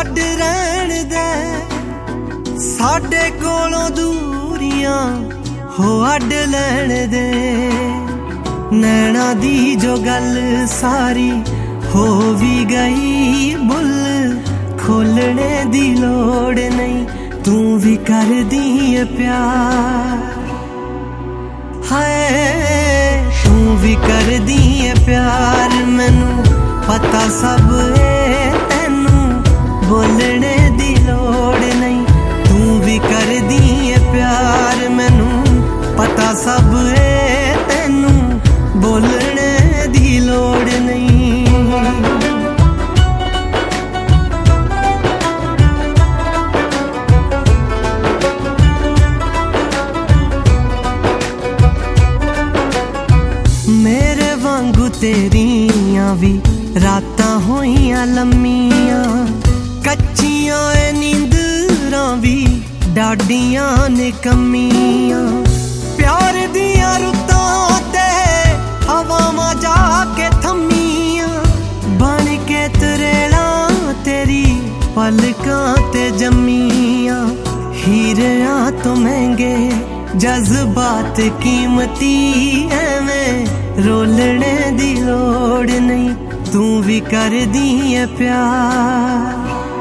अड रहन दे साडे कोलों दूरियां हो अड लैण दे नैना दी जो गल सारी हो भी गई बुल खोलने दी लोड़ नहीं तू भी कर दी प्यार हाय तू भी कर दी प्यार मैनू पता सब है तेनू बोलने दी लोड़ नहीं तू भी कर दी प्यार मैनू पता सब है तेनू बोलने दी लोड़ नहीं मेरे वांगू तेरियां भी रातां होइयां लम्मियां कच्चियां नींदरां भी डाडियां ने कमियां प्यार दियां रुत्तां ते हवावां जाके थम्मियां बन के तरेड़ां तेरी पलकां ते जम्मियां हीरियां तो महंगे जज्बात कीमती एवें रोलने दी लोड़ नहीं तू भी कर दी प्यार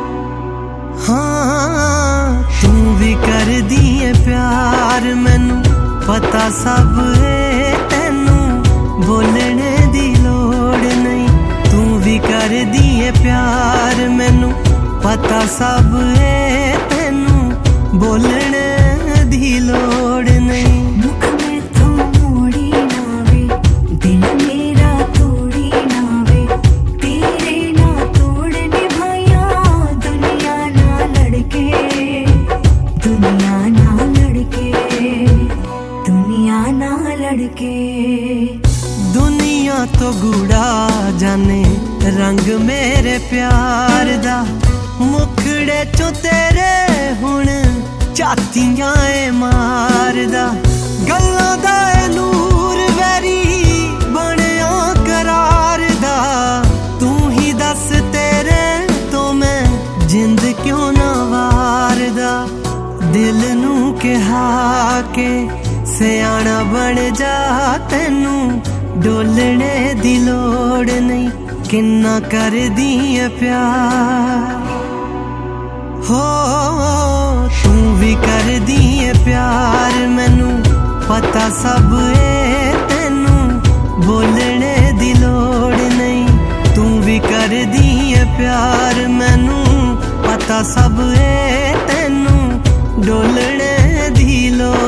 हाँ तू भी कर दी प्यार मैनू पता सब है तेनू बोलने दी लोड़ नहीं तू भी कर दी प्यार मैनू पता सब है तेनू बोलने दी लोड़ नहीं मुख में तो मोड़ी ना वे दिल मेरा तोड़ी ना वे तेरे ना तोड़ने भाइया दुनिया ना लड़के दुनिया ना लड़के दुनिया ना लड़के दुनिया तो गूड़ा जाने रंग मेरे प्यार दा मुखड़े चो तेरे हुण झातियां मारदा गल्लां दा नूर वैरी बनिया करार दा तू ही दस तेरे तो मैं जिंद क्यों ना वारदा दिल नू कहा के सियाना बन जा तेनू डोलने दी लोड़ नहीं किन्ना कर दी प्यार हो तू भी कर दी प्यार मैनू पता सब है तेनू बोलने दी लोड़ नहीं तू भी कर दी प्यार मैनू पता सब है तेनू डोलने दी लोड़